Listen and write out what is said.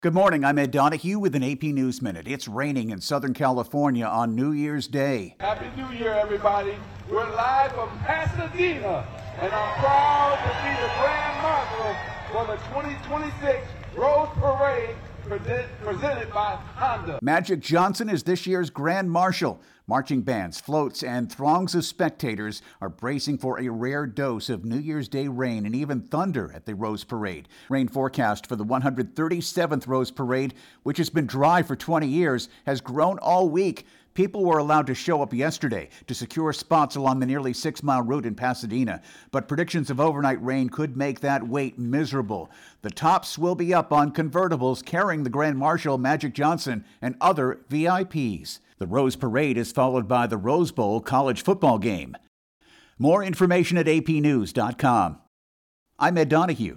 Good morning, I'm Ed Donahue with an AP News Minute. It's raining in Southern California on New Year's Day. Happy New Year, everybody. We're live from Pasadena, and I'm proud to be the Grand Marshal for the 2026 Rose Parade presented by Honda. Magic Johnson is this year's Grand Marshal. Marching bands, floats, and throngs of spectators are bracing for a rare dose of New Year's Day rain and even thunder at the Rose Parade. Rain forecast for the 137th Rose Parade, which has been dry for 20 years, has grown all week. People were allowed to show up yesterday to secure spots along the nearly 6-mile route in Pasadena, but predictions of overnight rain could make that wait miserable. The tops will be up on convertibles carrying the Grand Marshal, Magic Johnson, and other VIPs. The Rose Parade is followed by the Rose Bowl college football game. More information at apnews.com. I'm Ed Donahue.